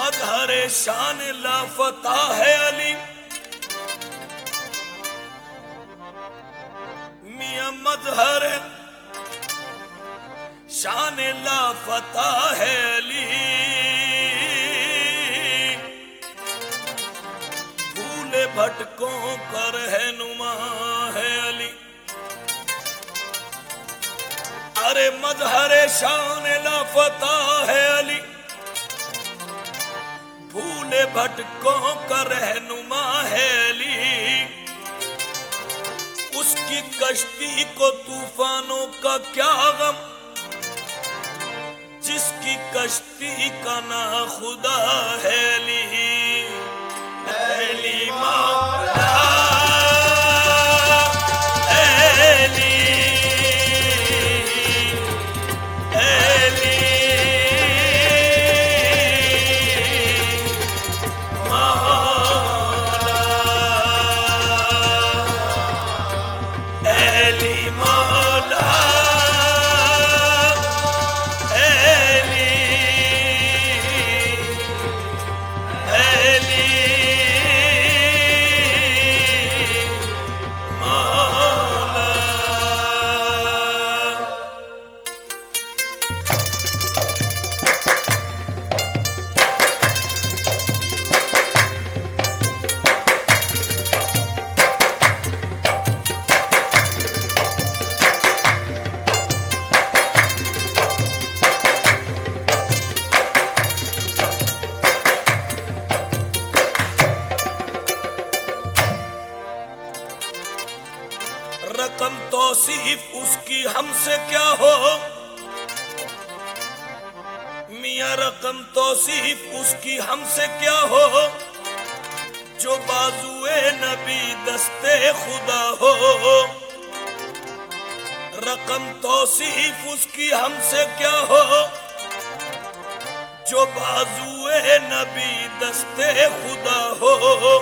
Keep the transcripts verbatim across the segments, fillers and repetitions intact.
مظہر شان لافتہ ہے علی، میاں مظہر شان لافتہ ہے علی، بھولے بھٹکوں کا رہنما ہے علی۔ ارے مظہر شان لافتہ ہے علی، بھولے بھٹکوں کا رہنما ہے علی، اس کی کشتی کو طوفانوں کا کیا غم، جس کی کشتی کا نا خدا ہے علی۔ علی مولا علی علی مولا علی مولا رقم توصیف اس کی ہم سے کیا ہو، میاں رقم توصیف اس کی ہم سے کیا ہو، جو بازوئے نبی دستے خدا ہو۔ رقم توصیف اس کی ہم سے کیا ہو، جو بازوئے نبی دستے خدا ہو۔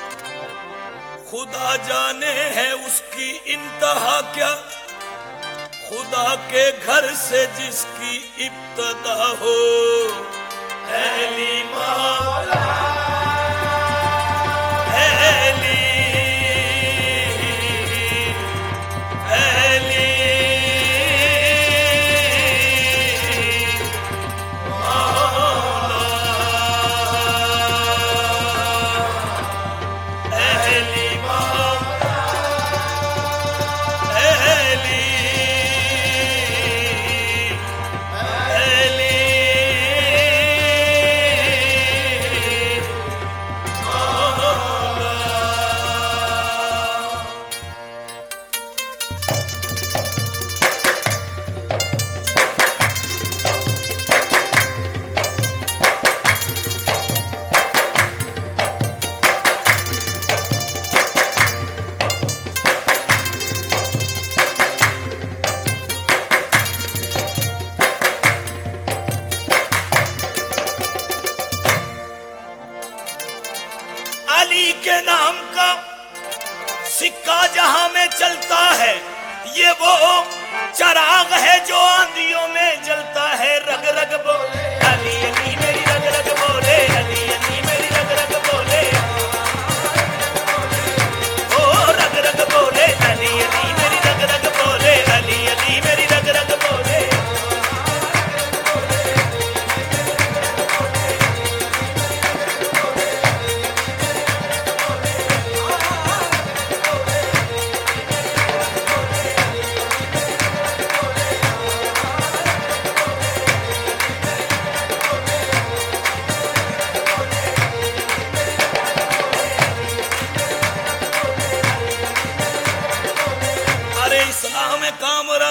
خدا جانے ہے اس کی انتہا کیا، خدا کے گھر سے جس کی ابتدا ہو۔ علی مولا علی علی علی کے نام کا سکہ جہاں میں چلتا ہے، یہ وہ چراغ ہے جو آندھیوں میں جلتا ہے۔ رگ رگ بولے علی علی میری رگ رگ بولے، علی علی میری رگ رگ بولے، او رگ رگ بولے علی علی میری رگ رگ بولے، علی علی میری رگ رگ بولے۔ اسلام کامرہ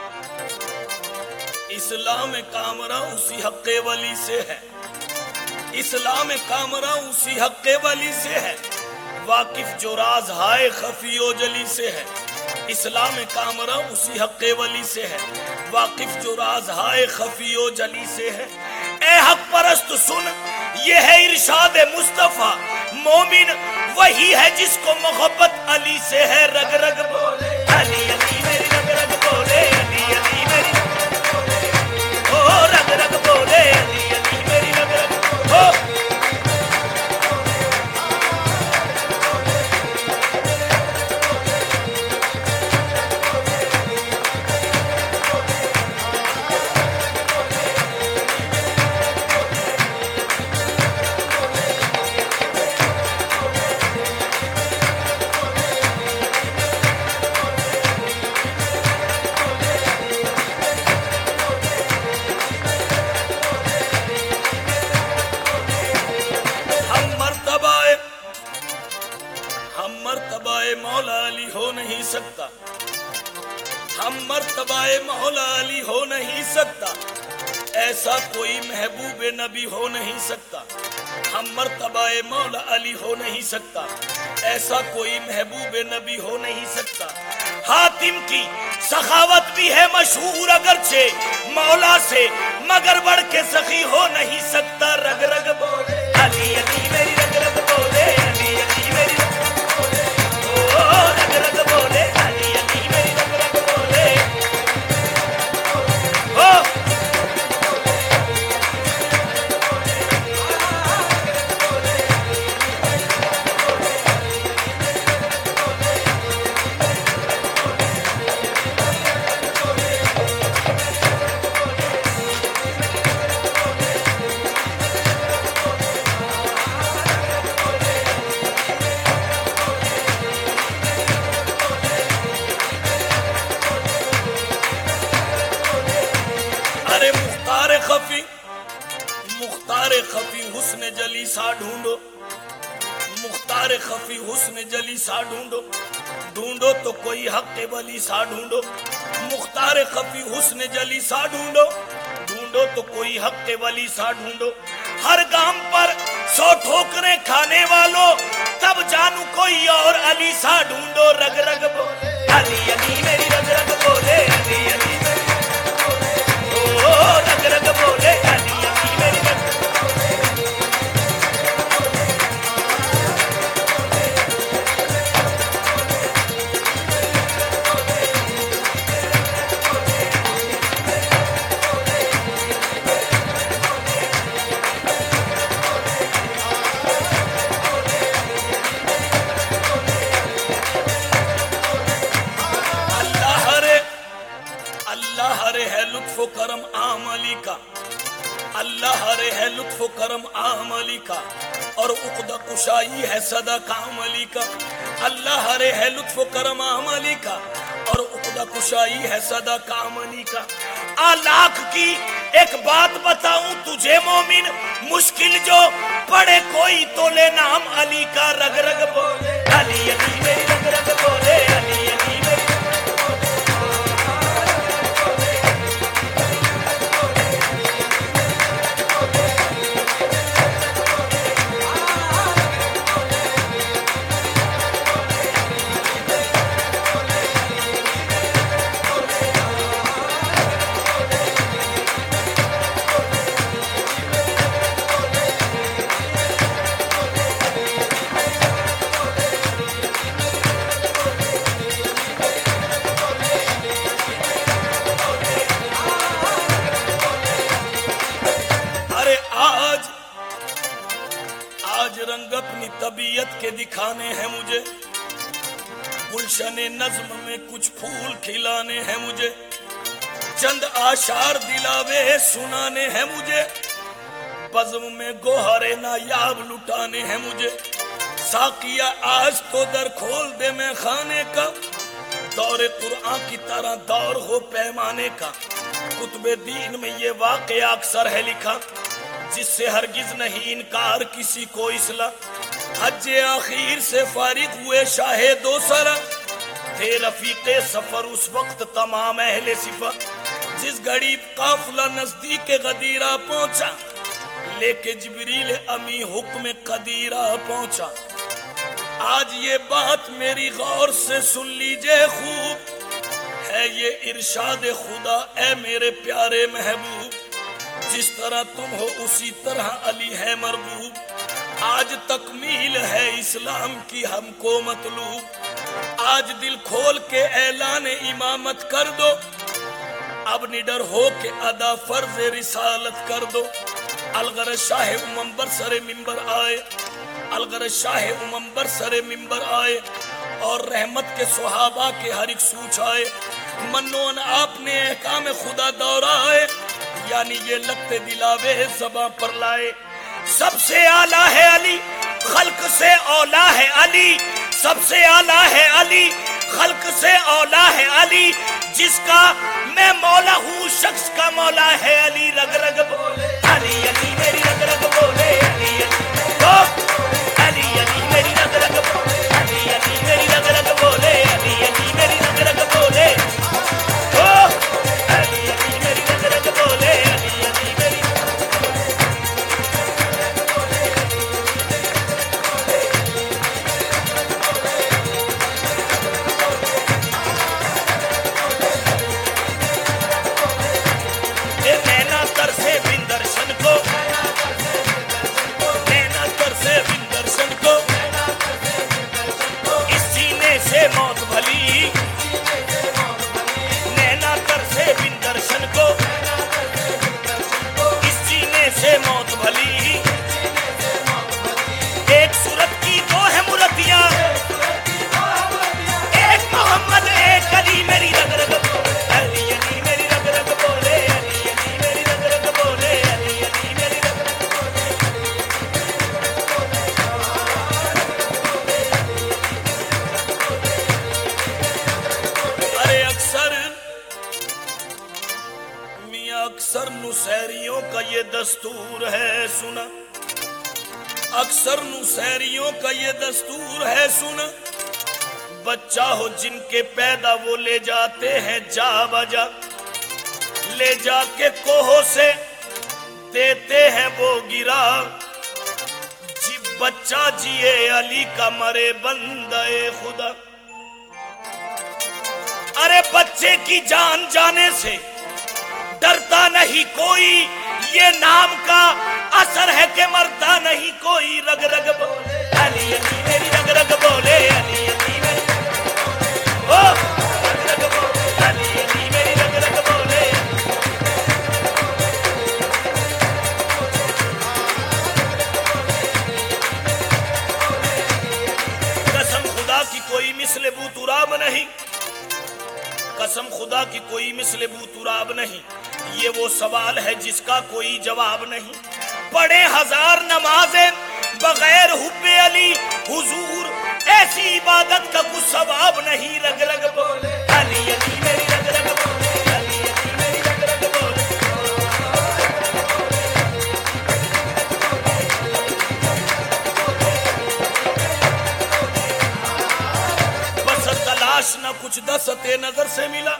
اسلام کامرہ اسی حق ولی سے ہے، اسلام کامرہ اسی حق ولی سے ہے، واقف جو راز ہائے خفی و جلی سے ہے۔ اسلام کامرہ اسی حق ولی سے ہے، واقف جو راز ہائے خفی و جلی سے ہے۔ اے حق پرست سن، یہ ہے ارشاد مصطفیٰ، مومن وہی ہے جس کو محبت علی سے ہے۔ رگ رگ بولے علی علی میری رگ رگ بولے، علی علی میری رگ رگ بولے، او رگ رگ بولے علی علی میری رگ رگ بولے۔ نہیں سکتا، ہم مرتبہ مولا علی ہو نہیں سکتا، ایسا کوئی محبوب نبی ہو نہیں سکتا، ہم مرتبہ مولا علی ہو نہیں سکتا، ایسا کوئی محبوب نبی ہو نہیں سکتا۔ حاتم کی سخاوت بھی ہے مشہور اگرچہ مولا سے، مگر بڑھ کے سخی ہو نہیں سکتا۔ رگ رگ بولے علی علی میری رگ رگ بولے علی علی میری رگ رگ بولے، او رگ رگ بولے علی علی میری رگ رگ بولے، او خفی مختار خفی حسن جلی سا ڈھونڈو، مختار خفی حسن جلی سا ڈھونڈو، ڈھونڈو تو کوئی حق ولی سا ڈھونڈو، مختار خفی حسن جلی سا ڈھونڈو، ڈھونڈو تو کوئی حق ولی سا ڈھونڈو۔ ہر گام پر سو ٹھوکریں کھانے والوں، تب جانو کوئی اور علی سا ڈھونڈو۔ رگ رگ بولے علی علی میری رگ رگ بولے علی علی میری رگ رگ بولے علی علی میری رگ لطف و کرم عام علی کا، اللہ ہرے ہے لطف و کرم عام علی کا، اور عقدہ کشائی ہے صدا کام علی کا، اللہ ہرے ہے لطف و کرم عام علی کا، اور عقدہ کشائی ہے صدا کام علی کا۔ آلاکھ کی ایک بات بتاؤں تجھے مومن، مشکل جو پڑے کوئی تو لے نام علی کا۔ رگ رگ بولے علی علی میری رگ رگ بولے علی علی میری طبیعت کے دکھانے ہیں مجھے، گلشن نظم میں کچھ پھول کھلانے ہیں مجھے، چند آشار دلاوے سنانے ہیں مجھے، بزم میں گوہر نایاب لٹانے ہیں مجھے۔ ساقیہ آج تو در کھول دے میں خانے کا، دور قرآن کی طرح دور ہو پیمانے کا۔ کتب دین میں یہ واقعہ اکثر ہے لکھا، جس سے ہرگز نہیں انکار کسی کو اصلاح۔ حج آخیر سے فارغ ہوئے شاہ دو سرا، تھے رفیق سفر اس وقت تمام اہل صفا۔ جس گھڑی قافلہ نزدیک غدیرہ پہنچا، لے کے جبریل امی حکم قدیرہ پہنچا۔ آج یہ بات میری غور سے سن لیجئے خوب، ہے یہ ارشاد خدا اے میرے پیارے محبوب۔ جس طرح تم ہو اسی طرح علی ہے مرغوب، آج تکمیل ہے اسلام کی ہم کو مطلوب۔ آج دل کھول کے اعلان امامت کر دو، اب نڈر ہو کے ادا فرض رسالت کر دو۔ الغر شاہ امم سر منبر آئے، الغر شاہ امم سر منبر آئے، اور رحمت کے صحابہ کے ہر ایک سوچ آئے۔ منون آپ نے احکام خدا دورائے، یعنی یہ لگتے دلاوے زباں پر لائے۔ سب سے اعلیٰ ہے علی، خلق سے اولا ہے علی، سب سے اعلیٰ ہے علی، خلق سے اولا ہے علی، جس کا میں مولا ہوں شخص کا مولا ہے علی۔ رگ رگ بولے علی علی میری رگ رگ بولے علی علی علی علی میری رگ رگ بولے علی علی میری رگ رگ بولے علی علی یہ دستور ہے سنا، اکثر نصیریوں کا یہ دستور ہے سنا، بچہ ہو جن کے پیدا وہ لے جاتے ہیں جا بجا، لے جا کے کوہوں سے دیتے ہیں وہ گرا، جی بچہ جیے علی کا مرے بندہ خدا۔ ارے بچے کی جان جانے سے ڈرتا نہیں کوئی، یہ نام کا اثر ہے کہ مرتا نہیں کوئی، رگ رگ بولے علی علی میری رگ رگ بولے علی علی میری او رگ رگ بولے علی علی میری رگ رگ بولے۔ قسم خدا کی کوئی مثل بو تراب نہیں، قسم خدا کی کوئی مثل بو تراب نہیں، یہ وہ سوال ہے جس کا کوئی جواب نہیں۔ پڑھے ہزار نمازیں بغیر حب علی حضور، ایسی عبادت کا کچھ ثواب نہیں، رگ رگ بولے علی علی میری رگ رگ بولے علی علی میری رگ رگ بولے۔ بس تلاش نہ کچھ دست نظر سے ملا،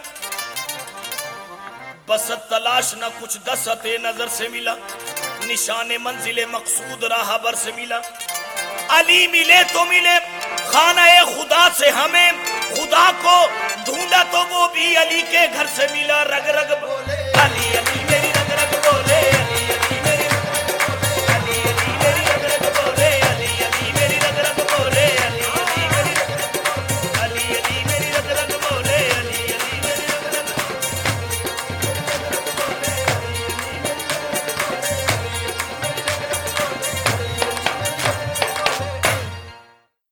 بس تلاش نہ کچھ دست نظر سے ملا، نشان منزل مقصود راہ بر سے ملا، علی ملے تو ملے خانہ خدا سے ہمیں، خدا کو ڈھونڈا تو وہ بھی علی کے گھر سے ملا، رگ رگ بولے علی